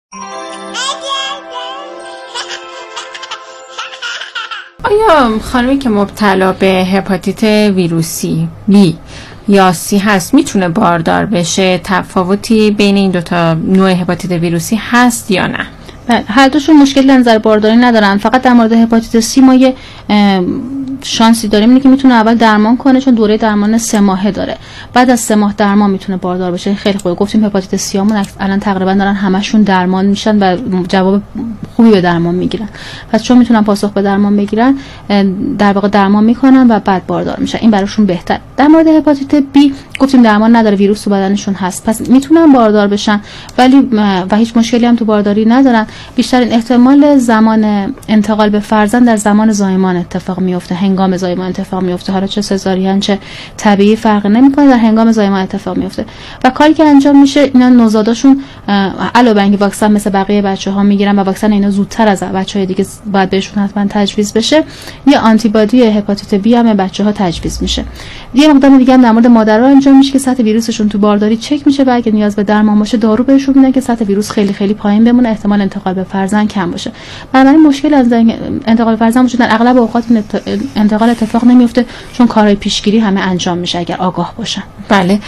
آیا خانمی که مبتلا به هپاتیت ویروسی B یا C هست میتونه باردار بشه؟ تفاوتی بین این دوتا نوع هپاتیت ویروسی هست یا نه؟ هر دوشون مشکل نظر بارداری ندارن، فقط در مورد هپاتیت C ما یه شانسی داریم اینه که میتونه اول درمان کنه، چون دوره درمان 3 ماهه داره. بعد از 3 ماه درمان میتونه باردار بشه. خیلی خوبه. گفتیم هپاتیت C همون الان تقریبا دارن همشون درمان میشن و جواب خوبی به درمان میگیرن. پس چون میتونن پاسخ به درمان بگیرن، در واقع درمان میکنن و بعد باردار میشن. این براشون بهتر. در مورد هپاتیت B گفتیم درمان نداره، ویروس تو بدنشون هست، پس میتونن باردار بشن، ولی و هیچ مشکلی هم تو بارداری ندارن. بیشترین احتمال زمان انتقال به فرزند در زمان زایمان اتفاق میفته، هنگام زایمان اتفاق میفته. حالا چه سزارین چه طبیعی فرق نمیکنه، در هنگام زایمان اتفاق میفته. و کاری که انجام میشه، اینا نوزاداشون علاوه بر اینکه واکسن مثل بقیه بچه‌ها میگیرن و واکسن اینا زودتر از بچه‌های دیگه باید بهشون حتما تجویز بشه، یه آنتی بادی هپاتیت B هم بچه‌ها تجویز میشه. یه اقدام دیگه هم در مورد مادرها انجام میشه که سطح ویروسشون تو بارداری چک میشه و اگه نیاز به درمان باشه دارو بهشون میدن که سطح ویروس خیلی خیلی پایین بمونه، احتمال انتقال به فرزند کم باشه. بنابراین مشکل از انتقال فرزند وجود نداره. اغلب اوقات انتقال اتفاق نمیفته چون کارهای پیشگیری همه انجام میشه اگر آگاه باشن. بله.